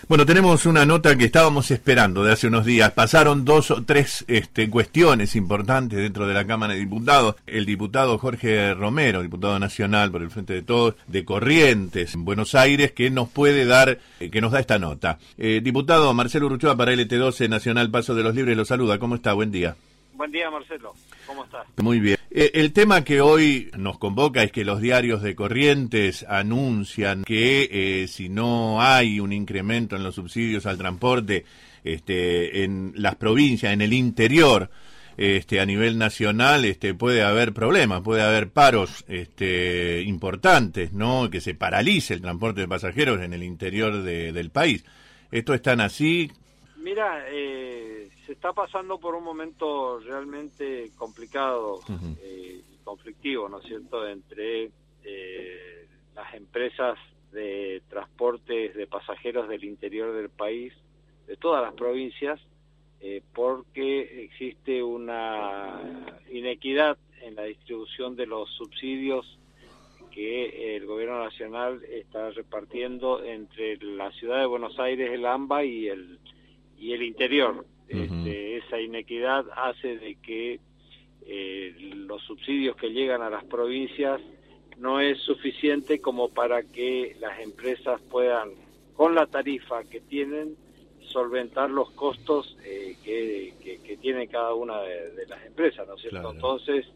Bueno, tenemos una nota que estábamos esperando de hace unos días. Pasaron 2 o 3 cuestiones importantes dentro de la Cámara de Diputados. El diputado Jorge Romero, diputado nacional por el Frente de Todos, de Corrientes, en Buenos Aires, que nos da esta nota. Diputado Marcelo Urruchoa para LT12 Nacional Paso de los Libres, lo saluda. ¿Cómo está? Buen día. Buen día, Marcelo. ¿Cómo estás? Muy bien. El tema que hoy nos convoca es que los diarios de Corrientes anuncian que si no hay un incremento en los subsidios al transporte en las provincias, en el interior, a nivel nacional, puede haber problemas, puede haber paros importantes, ¿no? Que se paralice el transporte de pasajeros en el interior del país. ¿Esto es tan así? Mira, se está pasando por un momento realmente complicado y conflictivo, ¿no es cierto?, entre las empresas de transportes de pasajeros del interior del país, de todas las provincias, porque existe una inequidad en la distribución de los subsidios que el gobierno nacional está repartiendo entre la ciudad de Buenos Aires, el AMBA y el interior. Esa inequidad hace de que los subsidios que llegan a las provincias no es suficiente como para que las empresas puedan, con la tarifa que tienen, solventar los costos que tiene cada una de las empresas, ¿no es cierto? Claro. Entonces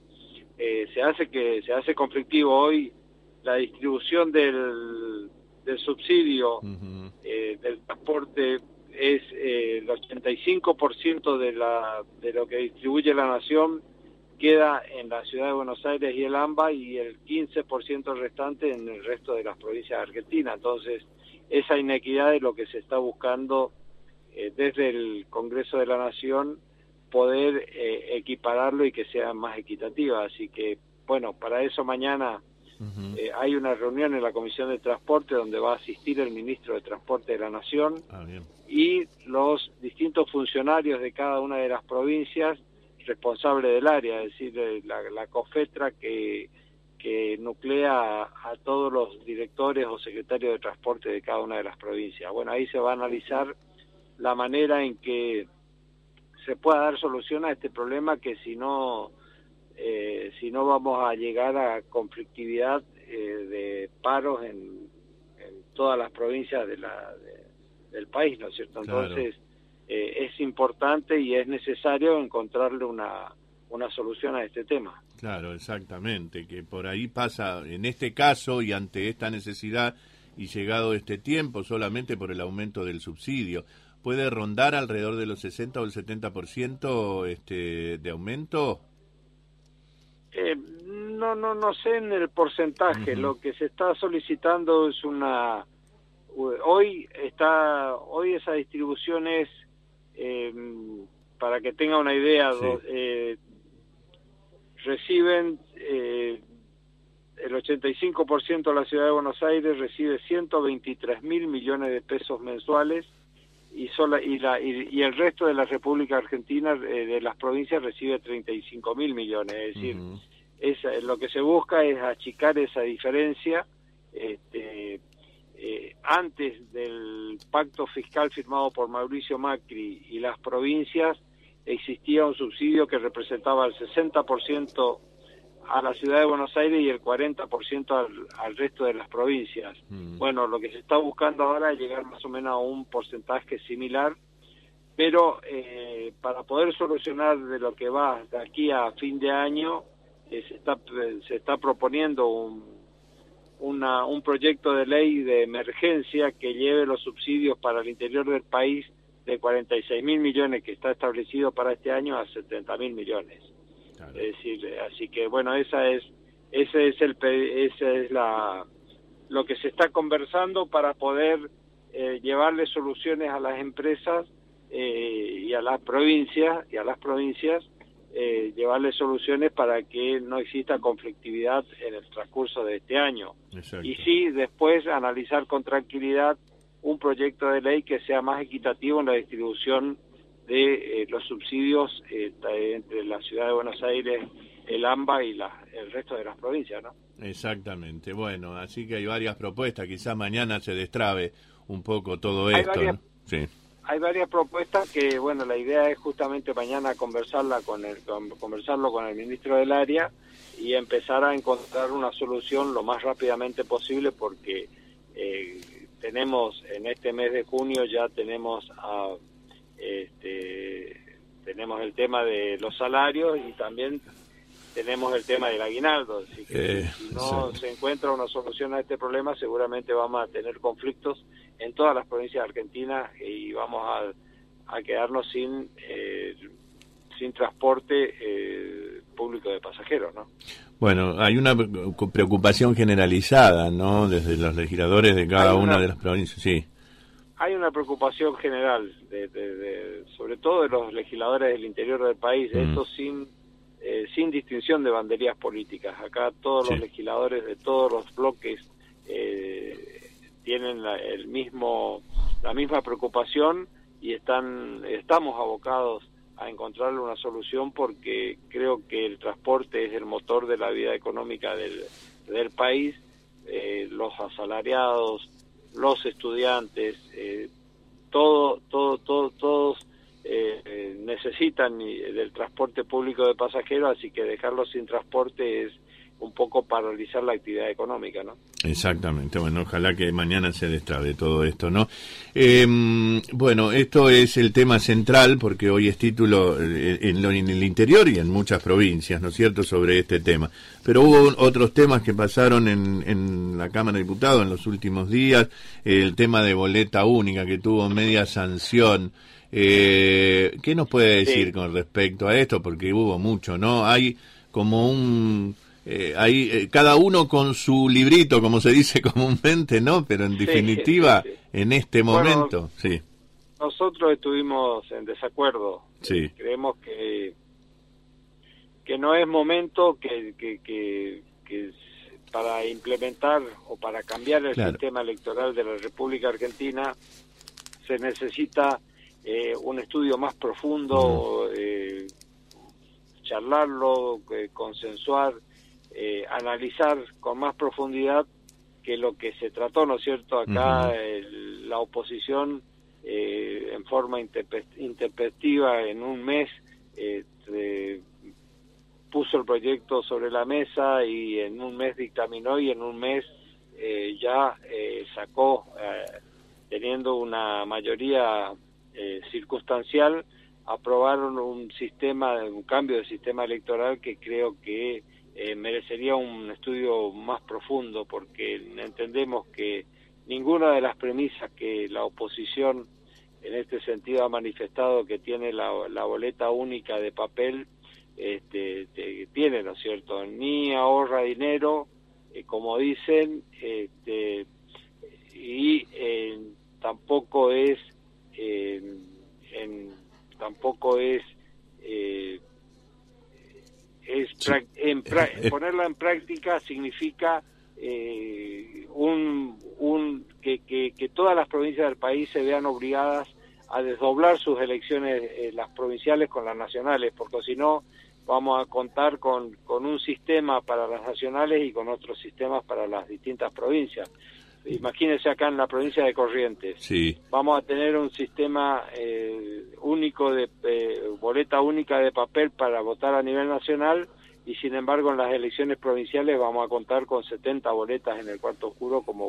se hace conflictivo hoy la distribución del subsidio del transporte. Es el 85% de lo que distribuye la nación queda en la ciudad de Buenos Aires y el AMBA, y el 15% restante en el resto de las provincias de Argentina. Entonces, esa inequidad es lo que se está buscando desde el Congreso de la Nación, poder equipararlo y que sea más equitativa. Así que, bueno, para eso mañana hay una reunión en la Comisión de Transporte donde va a asistir el ministro de Transporte de la Nación y los distintos funcionarios de cada una de las provincias responsables del área, es decir, la COFETRA que nuclea a todos los directores o secretarios de transporte de cada una de las provincias. Bueno, ahí se va a analizar la manera en que se pueda dar solución a este problema, que si no vamos a llegar a conflictividad de paros en todas las provincias del país, ¿no es cierto? Claro. Entonces es importante y es necesario encontrarle una solución a este tema. Claro, exactamente, que por ahí pasa, en este caso y ante esta necesidad y llegado este tiempo, solamente por el aumento del subsidio, ¿puede rondar alrededor de los 60 o el 70% de aumento? No sé en el porcentaje. Lo que se está solicitando es hoy esa distribución es, para que tenga una idea, reciben el 85% de la ciudad de Buenos Aires recibe 123.000 millones de pesos mensuales, y el resto de la República Argentina, de las provincias, recibe 35.000 millones. Es decir, lo que se busca es achicar esa diferencia. Antes del pacto fiscal firmado por Mauricio Macri y las provincias, existía un subsidio que representaba el 60% a la ciudad de Buenos Aires y el 40% al resto de las provincias. Bueno, lo que se está buscando ahora es llegar más o menos a un porcentaje similar, pero para poder solucionar de lo que va de aquí a fin de año, se está proponiendo un proyecto de ley de emergencia que lleve los subsidios para el interior del país de 46.000 millones que está establecido para este año a 70.000 millones. Claro. Es decir, así que bueno, lo que se está conversando para poder llevarle soluciones a las empresas y a las provincias llevarle soluciones para que no exista conflictividad en el transcurso de este año. Exacto. Y sí, después analizar con tranquilidad un proyecto de ley que sea más equitativo en la distribución de los subsidios entre la ciudad de Buenos Aires, el AMBA y el resto de las provincias, ¿no? Exactamente. Bueno, así que hay varias propuestas. Quizá mañana se destrabe un poco todo Hay esto, varias, ¿no? Sí. Hay varias propuestas que, bueno, la idea es justamente mañana conversarlo con el ministro del área y empezar a encontrar una solución lo más rápidamente posible, porque tenemos en este mes de junio ya tenemos tenemos el tema de los salarios y también tenemos el tema del aguinaldo, así que si no se encuentra una solución a este problema, seguramente vamos a tener conflictos en todas las provincias de Argentina y vamos a quedarnos sin transporte público de pasajeros, ¿no? Bueno, hay una preocupación generalizada, ¿no?, desde los legisladores de cada una de las provincias, sí. Hay una preocupación general, sobre todo de los legisladores del interior del país, esto sin distinción de banderías políticas. Acá todos los legisladores de todos los bloques tienen la misma preocupación y estamos abocados a encontrarle una solución, porque creo que el transporte es el motor de la vida económica del país. Los asalariados, los estudiantes, todos necesitan del transporte público de pasajeros, así que dejarlos sin transporte es un poco paralizar la actividad económica, ¿no? Exactamente. Bueno, ojalá que mañana se destrabe todo esto, ¿no? Bueno, esto es el tema central, porque hoy es título en el interior y en muchas provincias, ¿no es cierto?, sobre este tema. Pero hubo otros temas que pasaron en la Cámara de Diputados en los últimos días. El tema de boleta única, que tuvo media sanción. ¿Qué nos puede decir con respecto a esto? Porque hubo mucho, ¿no? Hay como cada uno con su librito, como se dice comúnmente, ¿no? Pero en definitiva, en este momento, nosotros estuvimos en desacuerdo. Creemos que no es momento que para implementar o para cambiar el sistema electoral de la República Argentina se necesita un estudio más profundo, charlarlo, consensuar, analizar con más profundidad que lo que se trató, ¿no es cierto? Acá la oposición en forma intempestiva en un mes puso el proyecto sobre la mesa y en un mes dictaminó y en un mes ya sacó, teniendo una mayoría circunstancial, aprobaron un cambio de sistema electoral que creo que merecería un estudio más profundo, porque entendemos que ninguna de las premisas que la oposición en este sentido ha manifestado que tiene la boleta única de papel tiene, ¿no es cierto?, ni ahorra dinero, como dicen, y tampoco es ponerla en práctica significa que todas las provincias del país se vean obligadas a desdoblar sus elecciones, las provinciales con las nacionales, porque si no vamos a contar con un sistema para las nacionales y con otros sistemas para las distintas provincias. Imagínense acá en la provincia de Corrientes, vamos a tener un sistema único de boleta única de papel para votar a nivel nacional, y sin embargo en las elecciones provinciales vamos a contar con 70 boletas en el cuarto oscuro, como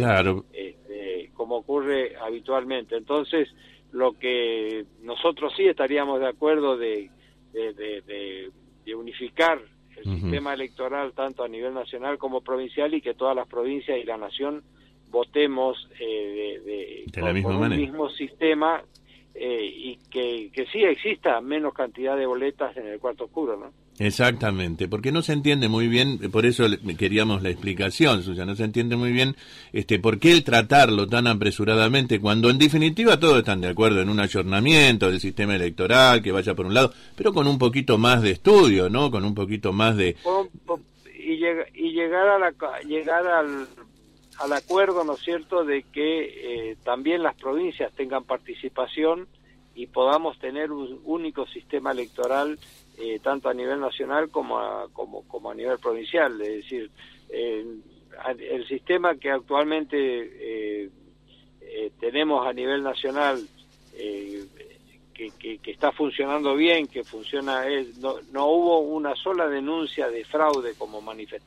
ocurre habitualmente. Entonces, lo que nosotros sí estaríamos de acuerdo de unificar el sistema electoral tanto a nivel nacional como provincial, y que todas las provincias y la nación votemos con un mismo sistema, y que sí exista menos cantidad de boletas en el cuarto oscuro, ¿no? Exactamente, porque no se entiende muy bien, por eso queríamos la explicación suya, no se entiende muy bien por qué el tratarlo tan apresuradamente, cuando en definitiva todos están de acuerdo en un ayornamiento del sistema electoral, que vaya por un lado, pero con un poquito más de estudio, ¿no? Con un poquito más de... llegar al acuerdo, ¿no es cierto?, de que también las provincias tengan participación y podamos tener un único sistema electoral, tanto a nivel nacional como a nivel provincial. Es decir, el sistema que actualmente tenemos a nivel nacional que está funcionando bien, que funciona, no hubo una sola denuncia de fraude como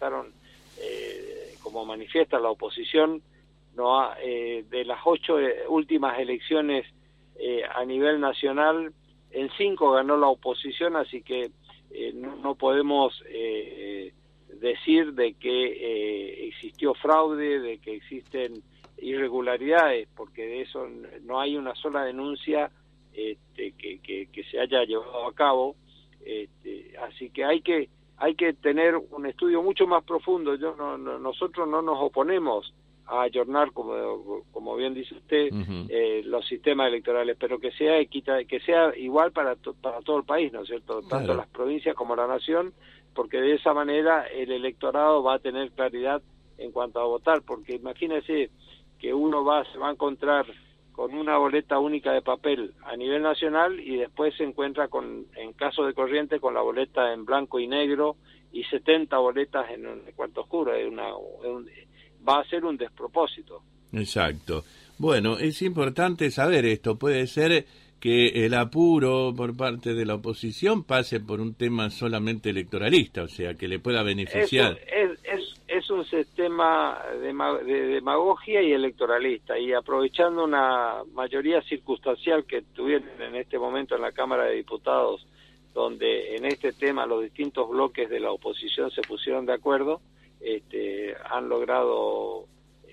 manifiesta la oposición. De las 8 últimas elecciones a nivel nacional, en 5 ganó la oposición, así que no podemos decir de que existió fraude, de que existen irregularidades, porque de eso no hay una sola denuncia que se haya llevado a cabo. Así que hay que tener un estudio mucho más profundo. Nosotros no nos oponemos a ayornar, como bien dice usted, los sistemas electorales, pero que sea igual para todo el país, ¿no es cierto? Tanto Claro. las provincias como la nación, porque de esa manera el electorado va a tener claridad en cuanto a votar, porque imagínese que uno se va a encontrar con una boleta única de papel a nivel nacional y después se encuentra en caso de Corrientes, con la boleta en blanco y negro y 70 boletas en un cuarto oscuro. Va a ser un despropósito. Exacto. Bueno, es importante saber esto. Puede ser que el apuro por parte de la oposición pase por un tema solamente electoralista, o sea, que le pueda beneficiar. Es un sistema de demagogia y electoralista, y aprovechando una mayoría circunstancial que tuvieron en este momento en la Cámara de Diputados, donde en este tema los distintos bloques de la oposición se pusieron de acuerdo, han logrado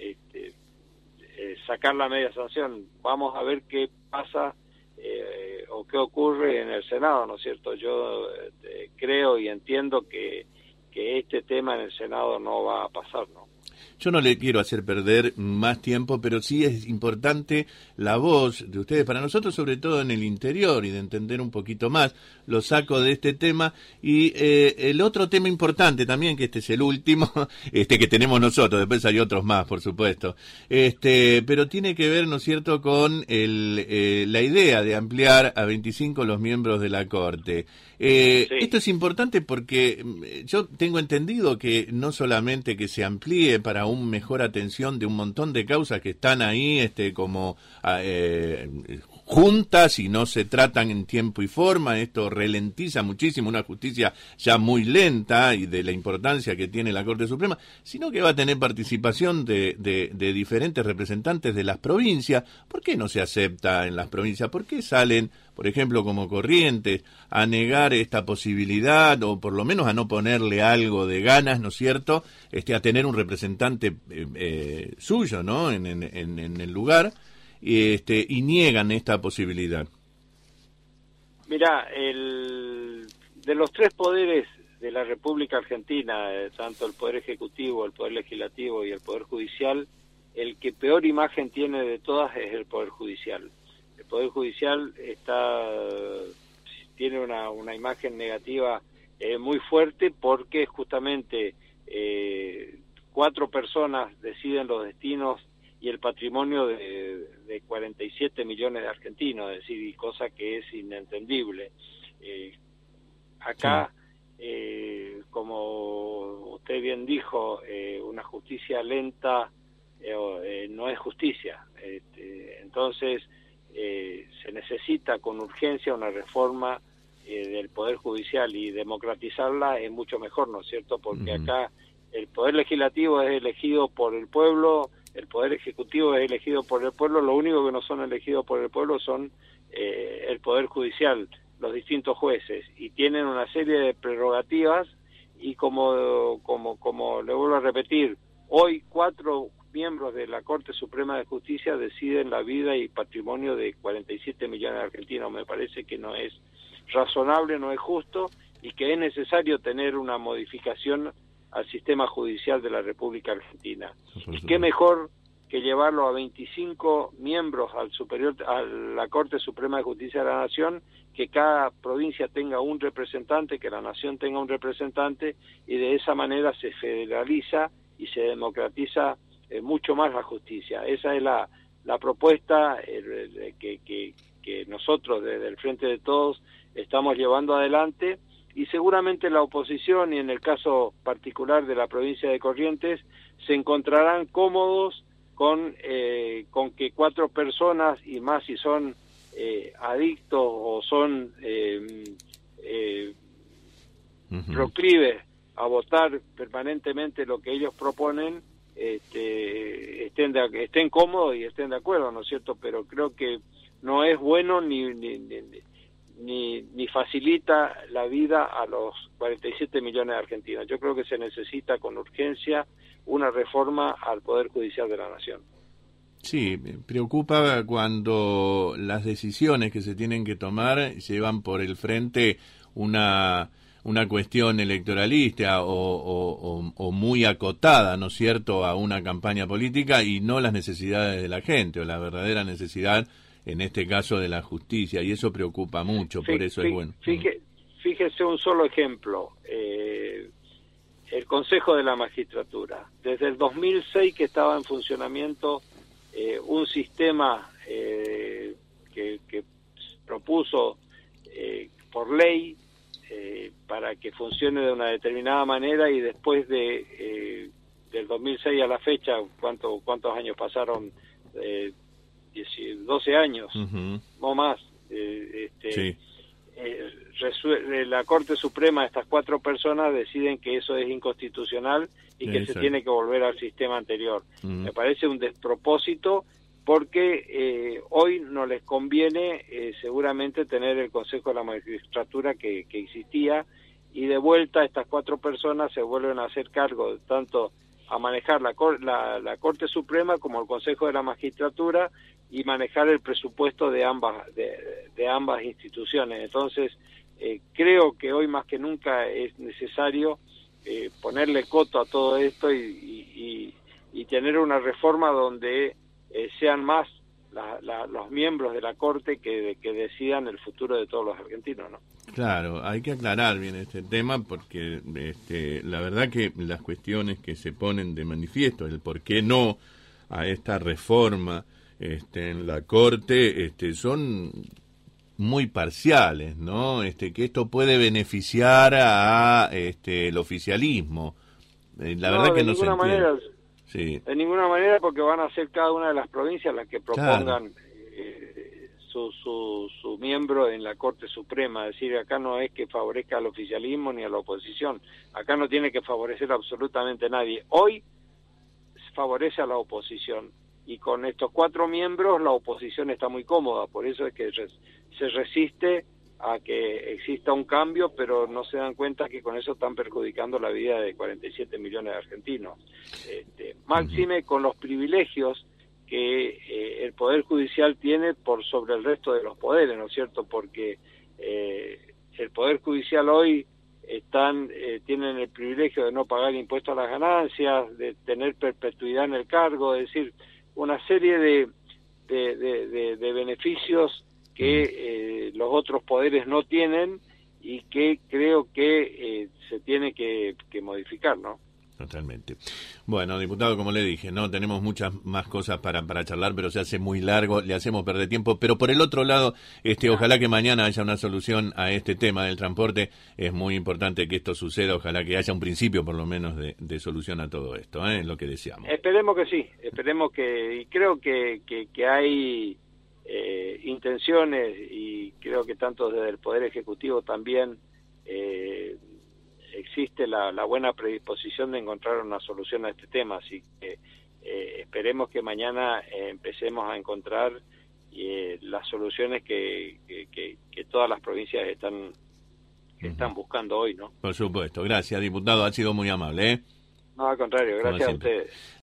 sacar la media sanción. Vamos a ver qué pasa o qué ocurre en el Senado, ¿no es cierto? Yo creo y entiendo que este tema en el Senado no va a pasar, ¿no? Yo no le quiero hacer perder más tiempo, pero sí es importante la voz de ustedes para nosotros, sobre todo en el interior, y de entender un poquito más. Lo saco de este tema. Y el otro tema importante también, que este es el último, que tenemos nosotros, después hay otros más, por supuesto, pero tiene que ver, ¿no es cierto?, con la idea de ampliar a 25 los miembros de la Corte. Sí. Esto es importante porque yo tengo entendido que no solamente que se amplíe para una mejor atención de un montón de causas que están ahí como juntas y no se tratan en tiempo y forma. Esto ralentiza muchísimo una justicia ya muy lenta y de la importancia que tiene la Corte Suprema, sino que va a tener participación de diferentes representantes de las provincias. ¿Por qué no se acepta en las provincias? ¿Por qué salen, por ejemplo, como Corrientes, a negar esta posibilidad, o por lo menos a no ponerle algo de ganas, ¿no es cierto?, a tener un representante suyo, ¿no?, en el lugar, y niegan esta posibilidad? Mirá, de los 3 poderes de la República Argentina, tanto el Poder Ejecutivo, el Poder Legislativo y el Poder Judicial, el que peor imagen tiene de todas es el Poder Judicial. El Poder Judicial tiene una imagen negativa muy fuerte, porque justamente 4 personas deciden los destinos y el patrimonio de 47 millones de argentinos, es decir, cosa que es inentendible. Acá, como usted bien dijo, una justicia lenta no es justicia. Entonces, se necesita con urgencia una reforma del Poder Judicial, y democratizarla es mucho mejor, ¿no es cierto? Porque acá el Poder Legislativo es elegido por el pueblo, el Poder Ejecutivo es elegido por el pueblo, lo único que no son elegidos por el pueblo son el Poder Judicial, los distintos jueces, y tienen una serie de prerrogativas, y como le vuelvo a repetir, hoy 4 miembros de la Corte Suprema de Justicia deciden la vida y patrimonio de 47 millones de argentinos. Me parece que no es razonable, no es justo, y que es necesario tener una modificación al sistema judicial de la República Argentina. Y qué mejor que llevarlo a 25 miembros a la Corte Suprema de Justicia de la Nación, que cada provincia tenga un representante, que la Nación tenga un representante, y de esa manera se federaliza y se democratiza mucho más la justicia. Esa es la propuesta que nosotros desde el Frente de Todos estamos llevando adelante, y seguramente la oposición, y en el caso particular de la provincia de Corrientes, se encontrarán cómodos con que 4 personas, y más si son adictos o son proclives a votar permanentemente lo que ellos proponen, estén cómodos y estén de acuerdo, ¿no es cierto? Pero creo que no es bueno ni facilita la vida a los 47 millones de argentinos. Yo creo que se necesita con urgencia una reforma al Poder Judicial de la Nación. Sí, me preocupa cuando las decisiones que se tienen que tomar llevan por el frente una cuestión electoralista o muy acotada, ¿no es cierto?, a una campaña política y no las necesidades de la gente o la verdadera necesidad, en este caso, de la justicia, y eso preocupa mucho, por eso es bueno. Fíjese un solo ejemplo, el Consejo de la Magistratura. Desde el 2006 que estaba en funcionamiento un sistema que propuso por ley para que funcione de una determinada manera, y después del 2006 a la fecha, ¿cuántos años pasaron? 12 años, no más. Sí. La Corte Suprema, estas 4 personas deciden que eso es inconstitucional y que se tiene que volver al sistema anterior. Me parece un despropósito, porque hoy no les conviene seguramente tener el Consejo de la Magistratura que existía, y de vuelta estas 4 personas se vuelven a hacer cargo tanto a manejar la Corte Suprema como el Consejo de la Magistratura, y manejar el presupuesto de ambas instituciones. Entonces, creo que hoy más que nunca es necesario ponerle coto a todo esto y tener una reforma donde sean más los miembros de la Corte que decidan el futuro de todos los argentinos, ¿no? Claro, hay que aclarar bien este tema, porque la verdad que las cuestiones que se ponen de manifiesto, el por qué no a esta reforma en la Corte, son muy parciales, ¿no? Que esto puede beneficiar a el oficialismo. La verdad que no se entiende. Sí. De ninguna manera, porque van a ser cada una de las provincias las que propongan su miembro en la Corte Suprema. Es decir, acá no es que favorezca al oficialismo ni a la oposición. Acá no tiene que favorecer absolutamente nadie. Hoy favorece a la oposición, y con estos 4 miembros la oposición está muy cómoda. Por eso es que se resiste a que exista un cambio, pero no se dan cuenta que con eso están perjudicando la vida de 47 millones de argentinos. Máxime con los privilegios que el Poder Judicial tiene por sobre el resto de los poderes, ¿no es cierto? Porque el Poder Judicial hoy tienen el privilegio de no pagar impuestos a las ganancias, de tener perpetuidad en el cargo, es decir, una serie de beneficios que los otros poderes no tienen, y que creo que se tiene que modificar, ¿no? Totalmente. Bueno, diputado, como le dije, no tenemos muchas más cosas para charlar, pero se hace muy largo, le hacemos perder tiempo. Pero por el otro lado, ojalá que mañana haya una solución a este tema del transporte. Es muy importante que esto suceda, ojalá que haya un principio por lo menos de solución a todo esto, es lo que deseamos. Esperemos que sí, y creo que hay intenciones, y creo que tanto desde el Poder Ejecutivo también existe la buena predisposición de encontrar una solución a este tema, así que esperemos que mañana empecemos a encontrar las soluciones que todas las provincias están buscando hoy, ¿no? Por supuesto, gracias, diputado, ha sido muy amable, No, al contrario, gracias a ustedes.